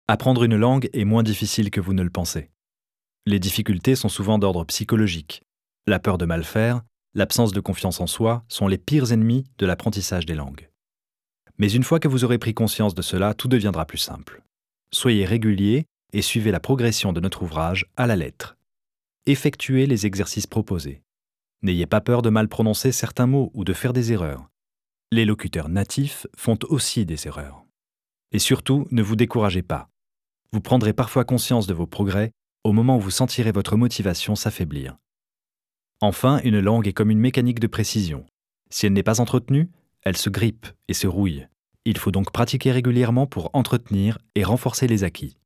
Apprendre une langue est moins difficile que vous ne le pensez. Les difficultés sont souvent d'ordre psychologique. La peur de mal faire, l'absence de confiance en soi sont les pires ennemis de l'apprentissage des langues. Mais une fois que vous aurez pris conscience de cela, tout deviendra plus simple. Soyez régulier et suivez la progression de notre ouvrage à la lettre. Effectuez les exercices proposés. N'ayez pas peur de mal prononcer certains mots ou de faire des erreurs. Les locuteurs natifs font aussi des erreurs. Et surtout, ne vous découragez pas. Vous prendrez parfois conscience de vos progrès au moment où vous sentirez votre motivation s'affaiblir. Enfin, une langue est comme une mécanique de précision. Si elle n'est pas entretenue, elle se grippe et se rouille. Il faut donc pratiquer régulièrement pour entretenir et renforcer les acquis.